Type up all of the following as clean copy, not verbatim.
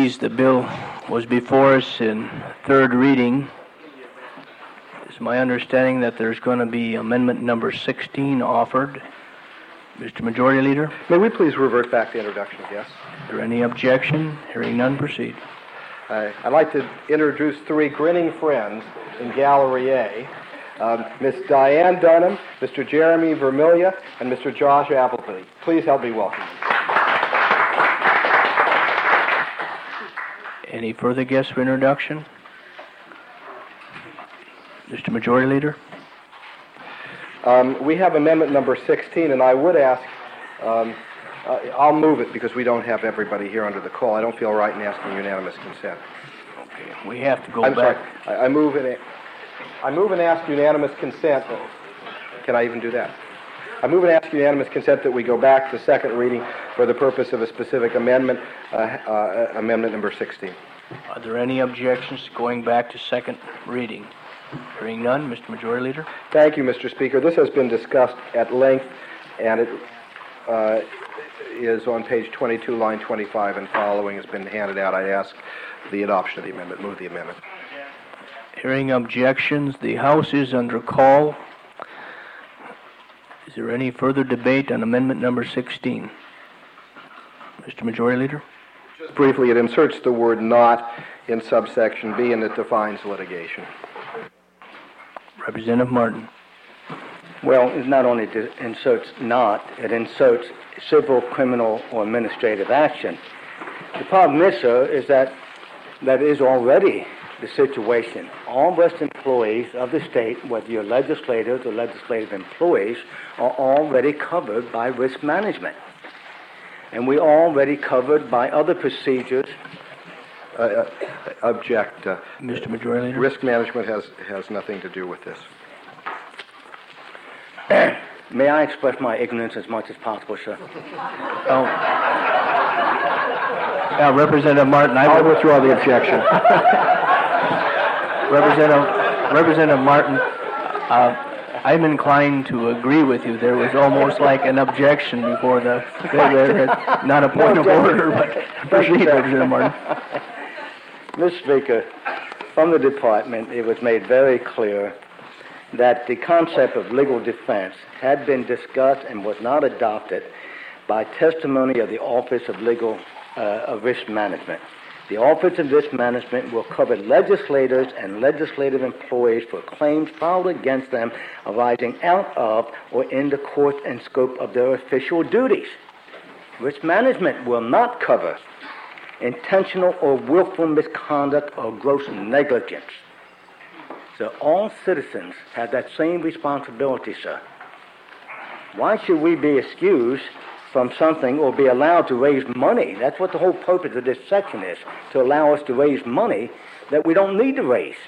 please, the bill was before us in third reading. It's my understanding that there's going to be amendment number 16 offered. Mr. Majority Leader? May we please revert back to introduction, yes? Is there any objection? Hearing none, proceed. I'd like to introduce three grinning friends in Gallery A. Ms. Diane Dunham, Mr. Jeremy Vermilia, and Mr. Josh Appleby. Please help me welcome them. Any further guests for introduction? Mr. Majority Leader? We have amendment number 16, and I would ask, I'll move it because we don't have everybody here under the call. I don't feel right in asking unanimous consent. Okay, we have to go I'm back. Sorry. I move and ask unanimous consent. Can I even do that? I move and ask unanimous consent that we go back to second reading for the purpose of a specific amendment, amendment number 16. Are there any objections to going back to second reading? Hearing none, Mr. Majority Leader. Thank you, Mr. Speaker. This has been discussed at length, and it is on page 22, line 25, and following has been handed out. I ask the adoption of the amendment. Move the amendment. Hearing objections, the House is under call. Is there any further debate on amendment number 16? Mr. Majority Leader? Just briefly, it inserts the word not in subsection B, and it defines litigation. Representative Martin. Well, it not only inserts not, it inserts civil, criminal, or administrative action. The problem is, sir, is that is already the situation. All West employees of the state, whether you're legislators or legislative employees, are already covered by risk management. And we're already covered by other procedures. Object. Mr. Majority Leader? Risk management has nothing to do with this. May I express my ignorance as much as possible, sir? Representative Martin, I'll withdraw the objection. Representative Martin, I'm inclined to agree with you. There was almost like an objection before not a point of order, but proceed, Representative Martin. Mr. Speaker, from the department, it was made very clear that the concept of legal defense had been discussed and was not adopted by testimony of the Office of Risk Management. The Office of Risk Management will cover legislators and legislative employees for claims filed against them arising out of or in the course and scope of their official duties. Risk Management will not cover intentional or willful misconduct or gross negligence. So all citizens have that same responsibility, sir. Why should we be excused from something or be allowed to raise money? That's what the whole purpose of this section is, to allow us to raise money that we don't need to raise.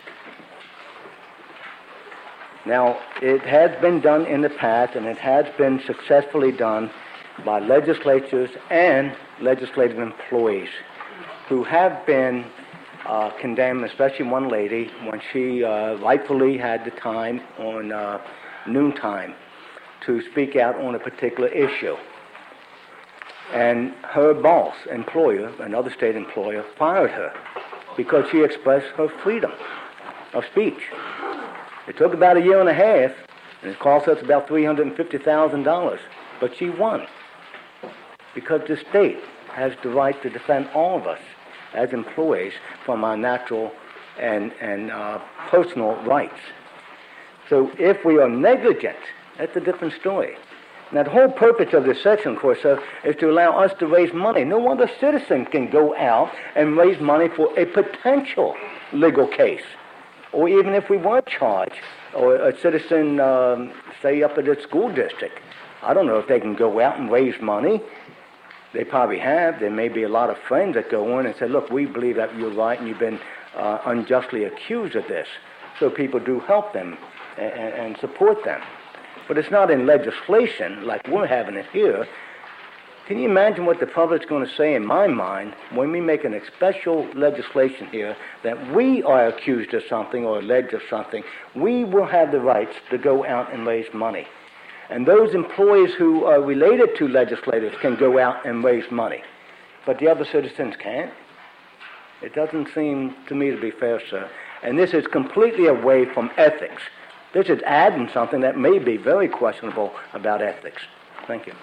Now, it has been done in the past, and it has been successfully done by legislatures and legislative employees who have been condemned, especially one lady, when she rightfully had the time on noontime to speak out on a particular issue. And her boss, employer, another state employer, fired her because she expressed her freedom of speech. It took about a year and a half, and it cost us about $350,000, but she won because the state has the right to defend all of us as employees from our natural and personal rights. So if we are negligent, that's a different story. Now, the whole purpose of this section, of course, sir, is to allow us to raise money. No other citizen can go out and raise money for a potential legal case. Or even if we were charged, or a citizen, say, up at the school district. I don't know if they can go out and raise money. They probably have. There may be a lot of friends that go in and say, look, we believe that you're right and you've been unjustly accused of this. So people do help them and support them. But it's not in legislation like we're having it here. Can you imagine what the public's going to say in my mind when we make a special legislation here that we are accused of something or alleged of something? We will have the rights to go out and raise money. And those employees who are related to legislators can go out and raise money. But the other citizens can't. It doesn't seem to me to be fair, sir. And this is completely away from ethics. This is adding something that may be very questionable about ethics. Thank you.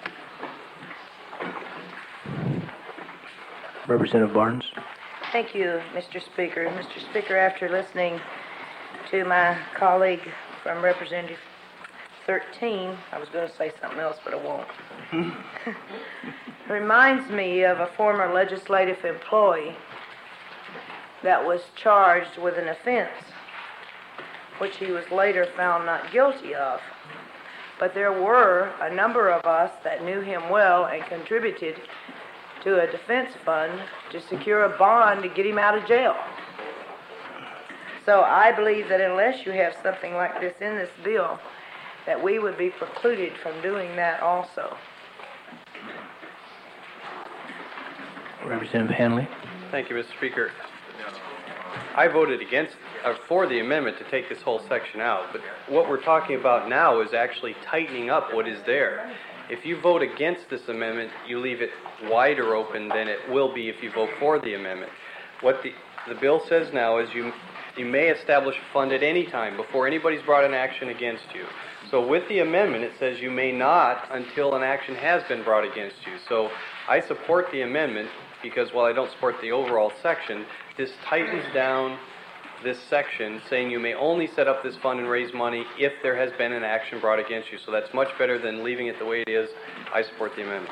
Representative Barnes. Thank you, Mr. Speaker. Mr. Speaker, after listening to my colleague from Representative 13, I was going to say something else, but I won't. Reminds me of a former legislative employee that was charged with an offense, which he was later found not guilty of. But there were a number of us that knew him well and contributed to a defense fund to secure a bond to get him out of jail. So I believe that unless you have something like this in this bill, that we would be precluded from doing that also. Representative Hanley. Thank you, Mr. Speaker. I voted for the amendment to take this whole section out, but what we're talking about now is actually tightening up what is there. If you vote against this amendment, you leave it wider open than it will be if you vote for the amendment. What the bill says now is you may establish a fund at any time before anybody's brought an action against you. So with the amendment, it says you may not until an action has been brought against you. So I support the amendment because while I don't support the overall section, this tightens down this section saying you may only set up this fund and raise money if there has been an action brought against you. So that's much better than leaving it the way it is. I support the amendment.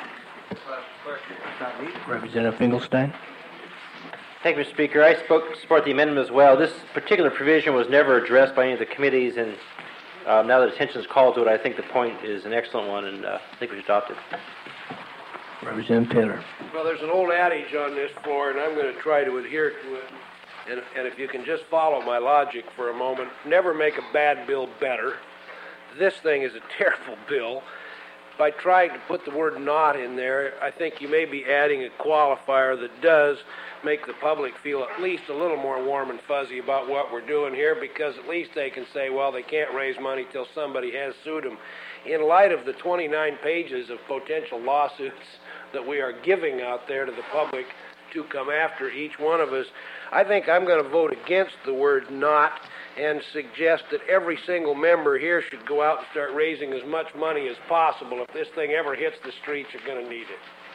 Representative Finkelstein. Thank you, Mr. Speaker. I support the amendment as well. This particular provision was never addressed by any of the committees, and now that attention is called to it, I think the point is an excellent one, and I think we should adopt it. Representative Taylor. Well, there's an old adage on this floor, and I'm going to try to adhere to it. And if you can just follow my logic for a moment, never make a bad bill better. This thing is a terrible bill. By trying to put the word "not" in there, I think you may be adding a qualifier that does make the public feel at least a little more warm and fuzzy about what we're doing here, because at least they can say, well, they can't raise money till somebody has sued them. In light of the 29 pages of potential lawsuits that we are giving out there to the public to come after each one of us, I think I'm going to vote against the word "not" and suggest that every single member here should go out and start raising as much money as possible. If this thing ever hits the streets, you're going to need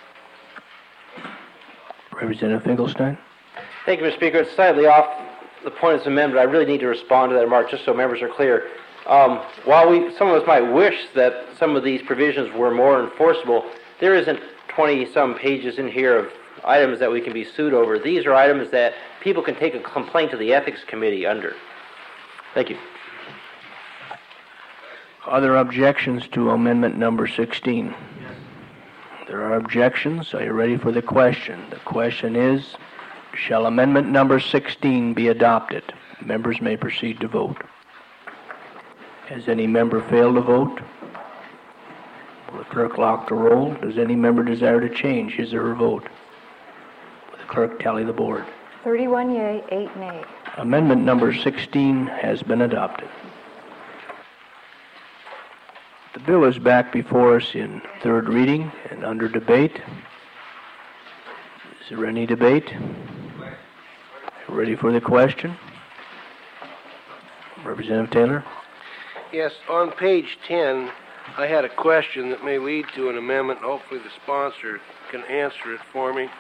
it. Representative Finkelstein. Thank you, Mr. Speaker. It's slightly off the point of this amendment. I really need to respond to that remark just so members are clear. While some of us might wish that some of these provisions were more enforceable, there isn't 20-some pages in here of items that we can be sued over. These are items that people can take a complaint to the Ethics Committee under. Thank you. Other objections to amendment number 16? There are objections. Are you ready for the question? The question is, shall amendment number 16 be adopted? Members may proceed to vote. Has any member failed to vote? Will the clerk lock the roll? Does any member desire to change his or her vote? Will the clerk tally the board? 31 yea, 8 nay. Amendment number 16 has been adopted. The bill is back before us in third reading and under debate. Is there any debate? Ready for the question? Representative Taylor? Yes, on page 10, I had a question that may lead to an amendment. Hopefully the sponsor can answer it for me.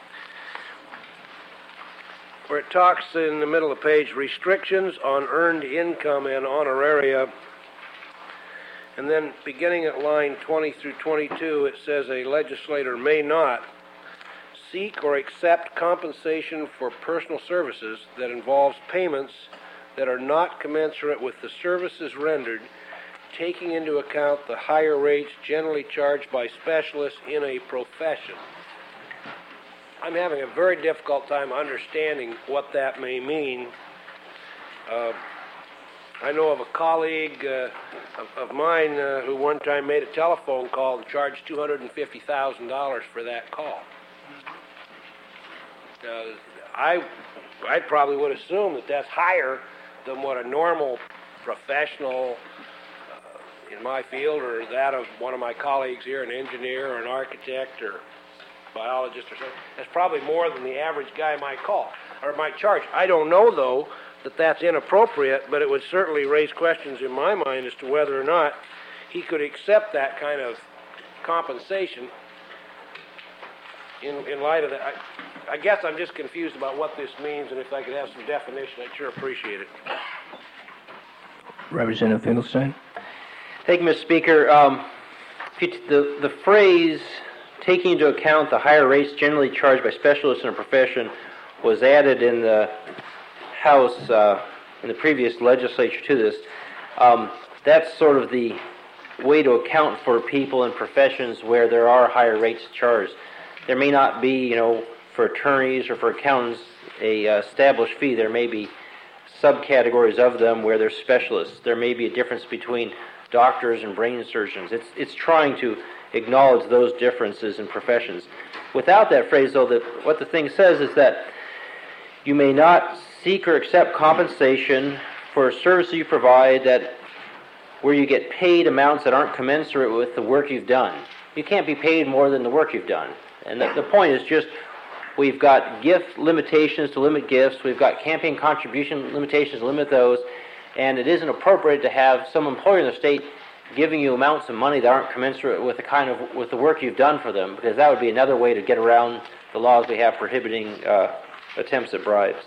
Where it talks in the middle of the page, restrictions on earned income and honoraria. And then beginning at line 20 through 22, it says a legislator may not seek or accept compensation for personal services that involves payments that are not commensurate with the services rendered, taking into account the higher rates generally charged by specialists in a profession. I'm having a very difficult time understanding what that may mean. I know of a colleague of mine who one time made a telephone call and charged $250,000 for that call. I probably would assume that that's higher than what a normal professional in my field or that of one of my colleagues here, an engineer or an architect or biologist or something. That's probably more than the average guy might call or might charge. I don't know, though, that that's inappropriate, but it would certainly raise questions in my mind as to whether or not he could accept that kind of compensation in light of that. I guess I'm just confused about what this means, and if I could have some definition, I'd sure appreciate it. Representative Finkelstein. Thank you, Mr. Speaker. The phrase, taking into account the higher rates generally charged by specialists in a profession, was added in the House in the previous legislature to this. That's sort of the way to account for people in professions where there are higher rates charged. There may not be, for attorneys or for accountants, a established fee. There may be subcategories of them where they're specialists. There may be a difference between doctors and brain surgeons. It's trying to acknowledge those differences in professions. Without that phrase, though, what the thing says is that you may not seek or accept compensation for services you provide where you get paid amounts that aren't commensurate with the work you've done. You can't be paid more than the work you've done. And the point is just, we've got gift limitations to limit gifts, we've got campaign contribution limitations to limit those, and it isn't appropriate to have some employer in the state giving you amounts of money that aren't commensurate with the work you've done for them, because that would be another way to get around the laws we have prohibiting attempts at bribes.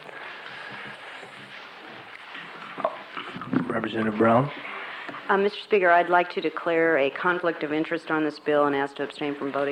Representative Brown. Mr. Speaker, I'd like to declare a conflict of interest on this bill and ask to abstain from voting.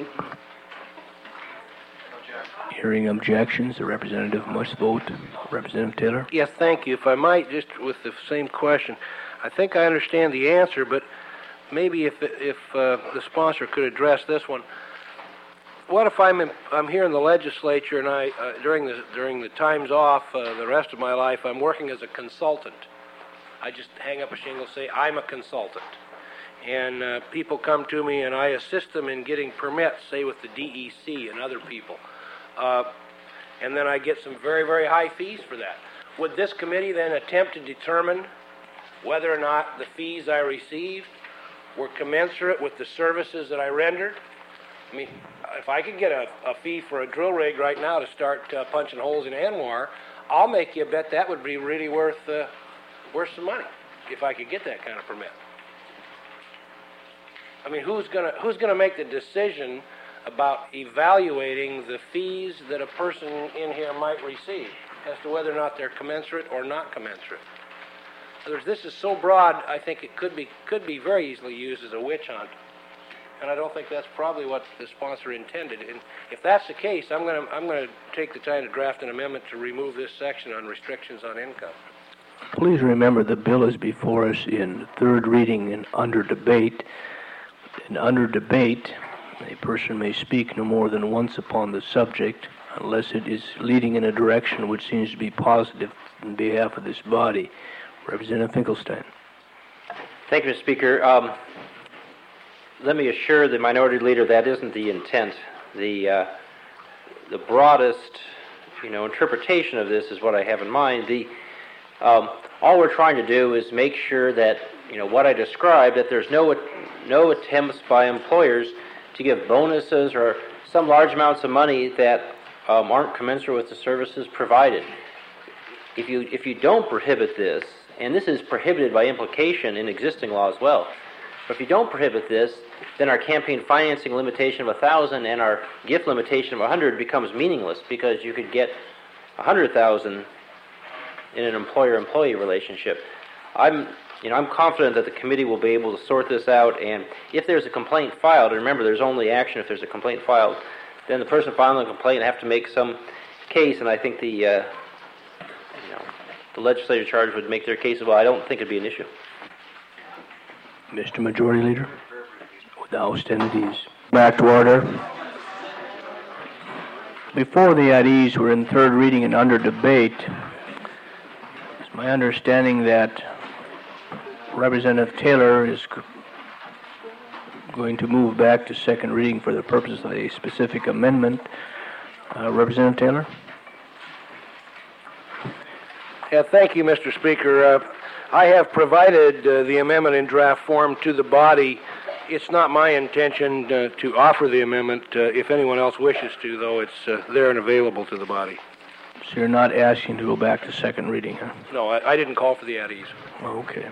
Hearing objections, the representative must vote. Representative Taylor. Yes, thank you. If I might, just with the same question, I think I understand the answer, but maybe if the sponsor could address this one. What if I'm here in the legislature and I during the times off the rest of my life I'm working as a consultant? I just hang up a shingle, say I'm a consultant, and people come to me and I assist them in getting permits, say with the DEC and other people, and then I get some very, very high fees for that. Would this committee then attempt to determine whether or not the fees I received were commensurate with the services that I rendered? I mean, if I could get a fee for a drill rig right now to start punching holes in Anwar, I'll make you a bet that would be really worth some money if I could get that kind of permit. I mean, who's gonna make the decision about evaluating the fees that a person in here might receive as to whether or not they're commensurate or not commensurate? In other words, this is so broad, I think it could be very easily used as a witch hunt. And I don't think that's probably what the sponsor intended. And if that's the case, I'm going to take the time to draft an amendment to remove this section on restrictions on income. Please remember the bill is before us in third reading and under debate. And under debate, a person may speak no more than once upon the subject unless it is leading in a direction which seems to be positive on behalf of this body. Representative Finkelstein. Thank you, Mr. Speaker. Let me assure the minority leader that isn't the intent. The broadest, interpretation of this is what I have in mind. All we're trying to do is make sure that, what I described, that there's no attempts by employers to give bonuses or some large amounts of money that aren't commensurate with the services provided. If you don't prohibit this, and this is prohibited by implication in existing law as well, but if you don't prohibit this, then our campaign financing limitation of 1,000 and our gift limitation of 100 becomes meaningless, because you could get 100,000 in an employer-employee relationship. I'm confident that the committee will be able to sort this out, and if there's a complaint filed, and remember there's only action if there's a complaint filed, then the person filing the complaint have to make some case, and I think the legislative charge would make their case. Well, I don't think it'd be an issue. Mr. Majority Leader, would the House stand at ease? Back to order. Before the at ease, we're in third reading and under debate. It's my understanding that Representative Taylor is going to move back to second reading for the purpose of a specific amendment. Representative Taylor? Yeah, thank you, Mr. Speaker. I have provided the amendment in draft form to the body It's not my intention to offer the amendment. If anyone else wishes to, though, it's there and available to the body. So you're not asking to go back to second reading, huh? No, I didn't call for the at ease. Okay.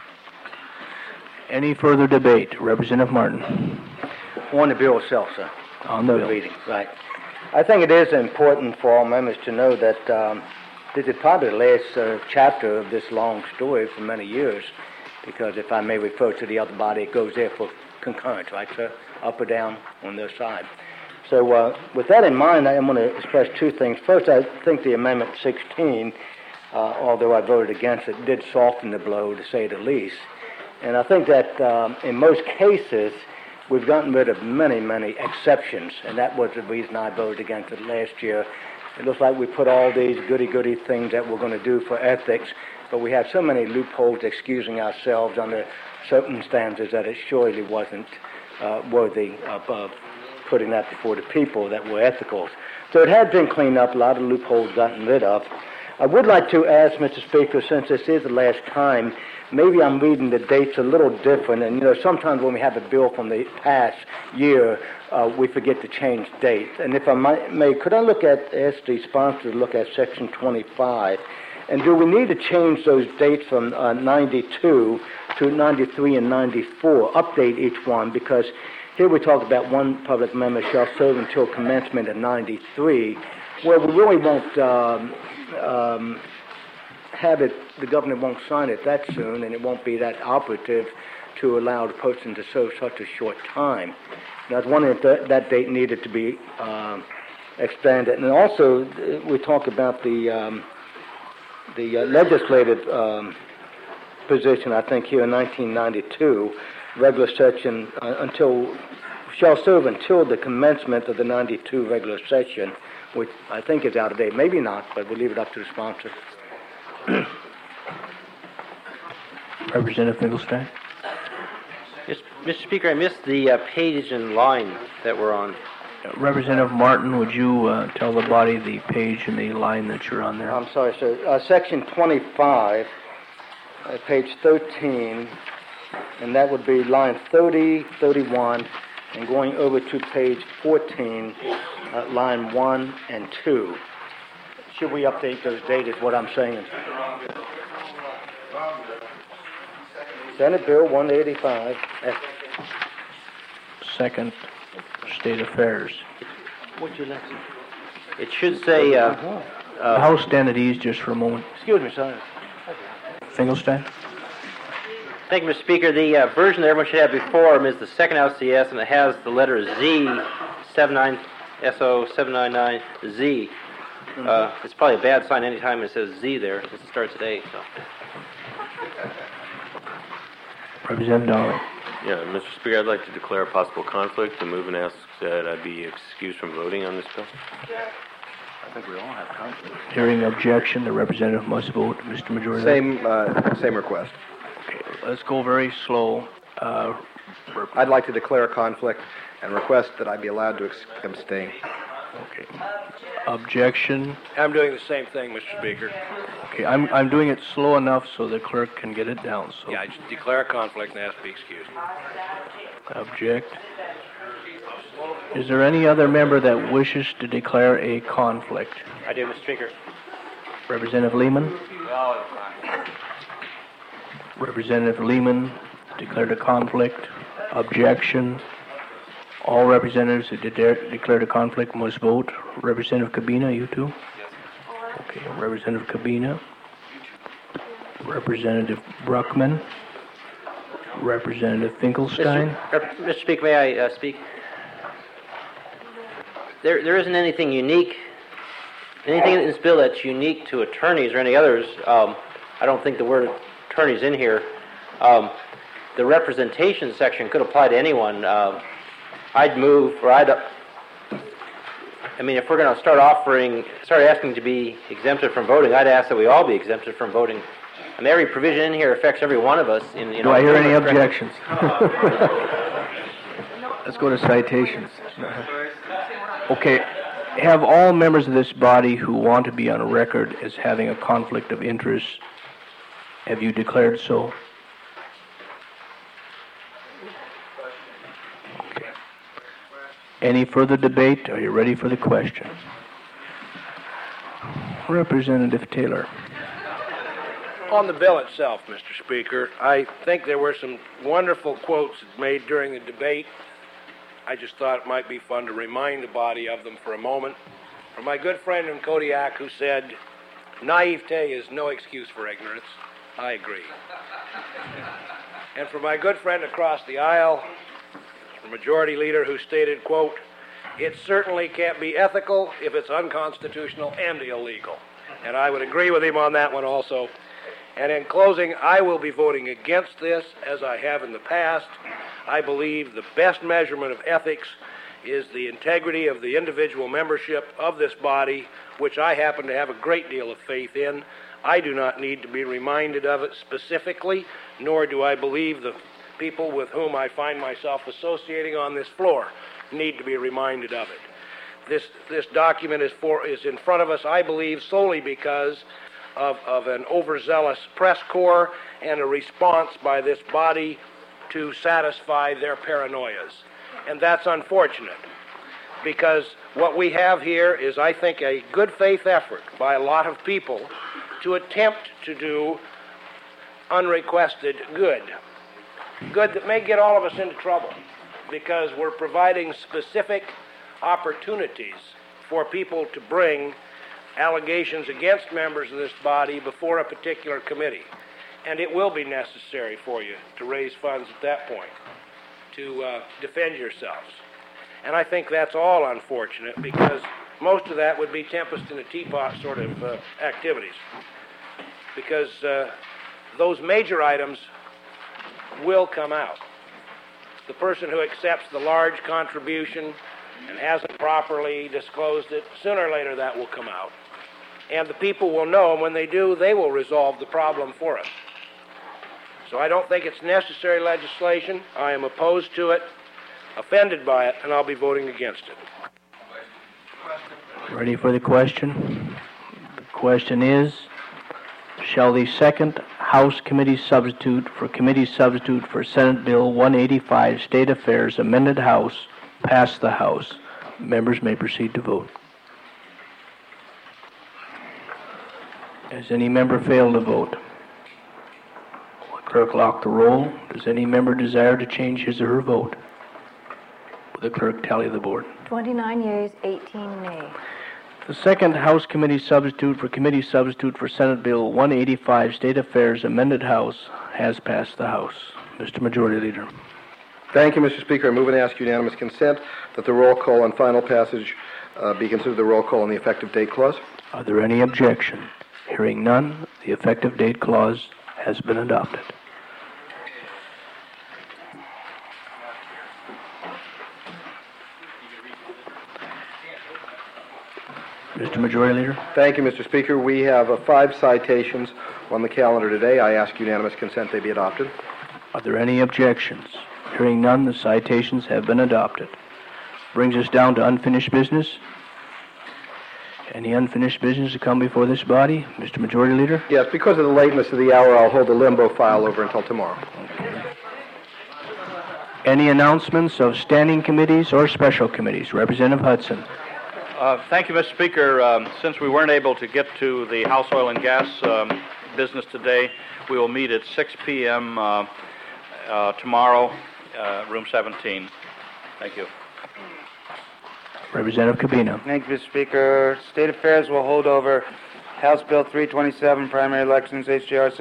Any further debate? Representative Martin. On the bill itself, sir. On the Good bill. reading, right. I think it is important for all members to know that this is probably the last chapter of this long story for many years, because if I may refer to the other body, it goes there for concurrent, right, sir? Up or down on their side. So with that in mind, I am going to express two things. First, I think the Amendment 16, although I voted against it, did soften the blow, to say the least. And I think that in most cases, we've gotten rid of many, many exceptions, and that was the reason I voted against it last year. It looks like we put all these goody-goody things that we're going to do for ethics, but we have so many loopholes excusing ourselves under circumstances that it surely wasn't worthy of putting that before the people that were ethical. So it had been cleaned up, a lot of loopholes gotten rid of. I would like to ask, Mr. Speaker, since this is the last time, maybe I'm reading the dates a little different, and sometimes when we have a bill from the past year, we forget to change dates. And if I may, could I ask the sponsor to look at Section 25, and do we need to change those dates from 92 to 93 and 94, update each one, because here we talk about one public member shall serve until commencement of 93, where we really won't have it, the governor won't sign it that soon, and it won't be that operative to allow the person to serve such a short time. And I was wondering if that date needed to be expanded. And also, we talk about the legislative position, I think, here in 1992, regular session shall serve until the commencement of the 92 regular session, which I think is out of date. Maybe not, but we'll leave it up to the sponsor. Representative Finkelstein. Yes, Mr. Speaker, I missed the page and line that we're on. Representative Martin, would you tell the body the page and the line that you're on there? I'm sorry, sir. Section 25, page 13, and that would be line 30, 31, and going over to page 14, line 1 and 2. Should we update those dates is what I'm saying. Senate Bill 185. Second, State Affairs. What's your next? It should say... House stand at ease just for a moment. Excuse me, sir. Finkelstein? Thank you, Mr. Speaker. The version that everyone should have before them is the second LCS, and it has the letter Z, SO799Z. It's probably a bad sign anytime it says Z there, since it starts at A. So. Representative Donnelly. Yeah, Mr. Speaker, I'd like to declare a possible conflict and move and ask that I be excused from voting on this bill. I think we all have conflict. Hearing objection, the representative must vote. Mr. Majority. Same request. Okay, let's go very slow. I'd like to declare a conflict and request that I be allowed to abstain. Okay. Objection. I'm doing the same thing, Mr. Speaker. Okay, I'm doing it slow enough so the clerk can get it down. So. Yeah, I just declare a conflict and ask to be excused. Object. Is there any other member that wishes to declare a conflict? I do, Mr. Speaker. Representative Lehman? Representative Lehman declared a conflict. Objection. All representatives who declared a conflict must vote. Representative Cabina, you too? Okay, Representative Cabina. Representative Bruckman. Representative Finkelstein. Mr. Speaker, may I speak? There isn't anything unique, anything in this bill that's unique to attorneys or any others. I don't think the word attorneys in here. The representation section could apply to anyone. I'd move, or if we're going to start asking to be exempted from voting, I'd ask that we all be exempted from voting. I mean, every provision in here affects every one of us. Do I hear any objections? Let's go to citations. Okay, have all members of this body who want to be on record as having a conflict of interest, have you declared so? Any further debate? Are you ready for the question? Representative Taylor. On the bill itself, Mr. Speaker, I think there were some wonderful quotes made during the debate. I just thought it might be fun to remind the body of them for a moment. From my good friend in Kodiak who said, naivete is no excuse for ignorance. I agree. And from my good friend across the aisle, the Majority Leader who stated, quote, it certainly can't be ethical if it's unconstitutional and illegal. And I would agree with him on that one also. And in closing, I will be voting against this, as I have in the past. I believe the best measurement of ethics is the integrity of the individual membership of this body, which I happen to have a great deal of faith in. I do not need to be reminded of it specifically, nor do I believe the people with whom I find myself associating on this floor need to be reminded of it. This document is in front of us, I believe, solely because of an overzealous press corps and a response by this body to satisfy their paranoias. And that's unfortunate, because what we have here is, I think, a good faith effort by a lot of people to attempt to do unrequested good that may get all of us into trouble, because we're providing specific opportunities for people to bring allegations against members of this body before a particular committee. And it will be necessary for you to raise funds at that point to defend yourselves. And I think that's all unfortunate, because most of that would be tempest in a teapot sort of activities. Because those major items will come out. The person who accepts the large contribution and hasn't properly disclosed it, sooner or later that will come out. And the people will know, and when they do, they will resolve the problem for us. So I don't think it's necessary legislation. I am opposed to it, offended by it, and I'll be voting against it. Ready for the question? The question is, shall the second House Committee Substitute for Senate Bill 185, State Affairs, Amended House, pass the House? Members may proceed to vote. Has any member failed to vote? Will the clerk lock the roll? Does any member desire to change his or her vote? Will the clerk tally the board? 29 yeas, 18 nay. The second House Committee Substitute for Senate Bill 185, State Affairs, Amended House, has passed the House. Mr. Majority Leader. Thank you, Mr. Speaker. I move and ask unanimous consent that the roll call on final passage be considered the roll call on the effective date clause. Are there any objections? Hearing none, the effective date clause has been adopted. Mr. Majority Leader. Thank you, Mr. Speaker. We have 5 citations on the calendar today. I ask unanimous consent they be adopted. Are there any objections? Hearing none, the citations have been adopted. Brings us down to unfinished business. Any unfinished business to come before this body? Mr. Majority Leader? Yes, because of the lateness of the hour, I'll hold the limbo file over until tomorrow. Okay. Any announcements of standing committees or special committees? Representative Hudson. Thank you, Mr. Speaker. Since we weren't able to get to the House Oil and Gas business today, we will meet at 6 p.m. Tomorrow, room 17. Thank you. Representative Cabina. Thank you, Mr. Speaker. State Affairs will hold over House Bill 327, primary elections, HJR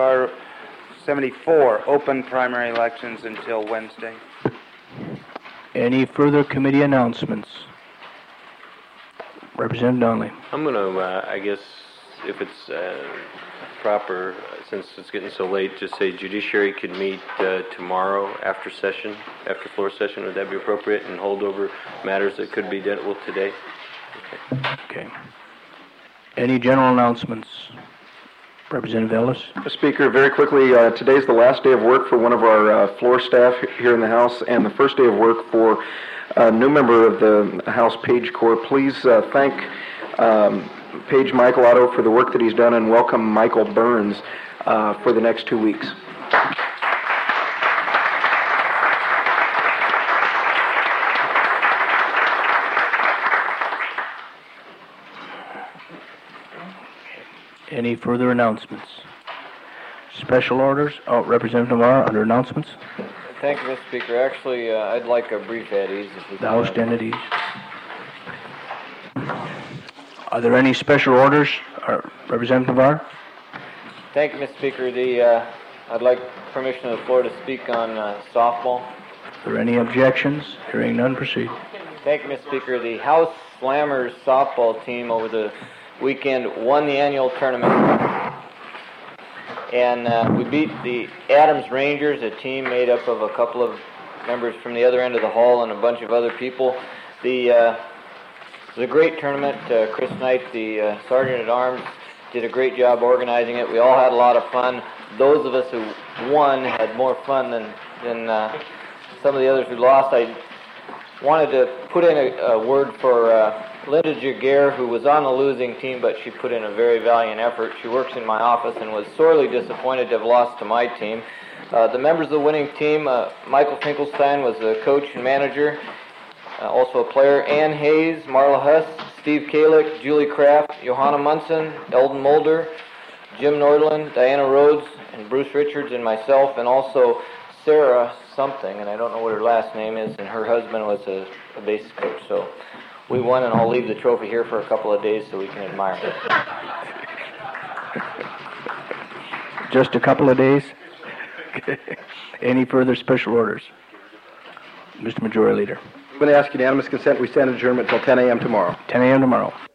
74, open primary elections until Wednesday. Any further committee announcements? Representative Donnelly. I'm going to, I guess, if it's proper, since it's getting so late, just say Judiciary could meet tomorrow after floor session. Would that be appropriate? And hold over matters that could be dealt with today? Okay. Any general announcements? Representative Ellis. Mr. Speaker, very quickly, today's the last day of work for one of our floor staff here in the House, and the first day of work for a new member of the House Page Corps. Please thank Page Michael Otto for the work that he's done, and welcome Michael Burns for the next 2 weeks. Any further announcements? Special orders? Oh, Representative Navarro, under announcements? Thank you, Mr. Speaker. Actually, I'd like a brief at ease if we The House stand at ease. Are there any special orders? Representative Navarro? Thank you, Mr. Speaker. I'd like permission of the floor to speak on softball. Are there any objections? Hearing none, proceed. Thank you, Mr. Speaker. The House Slammers softball team over the weekend won the annual tournament. And we beat the Adams Rangers, a team made up of a couple of members from the other end of the hall and a bunch of other people. It was a great tournament. Chris Knight, the Sergeant at Arms, did a great job organizing it. We all had a lot of fun. Those of us who won had more fun than some of the others who lost. I wanted to put in a word for Linda Jaguar, who was on the losing team, but she put in a very valiant effort. She works in my office and was sorely disappointed to have lost to my team. The members of the winning team, Michael Finkelstein was the coach and manager, also a player, Ann Hayes, Marla Huss, Steve Kalick, Julie Kraft, Johanna Munson, Eldon Mulder, Jim Nordland, Diana Rhodes, and Bruce Richards, and myself, and also Sarah something, and I don't know what her last name is, and her husband was a base coach. So we won, and I'll leave the trophy here for a couple of days so we can admire it. Just a couple of days? Any further special orders? Mr. Majority Leader. I'm going to ask unanimous consent. We stand adjournment until 10 a.m. tomorrow. 10 a.m. tomorrow.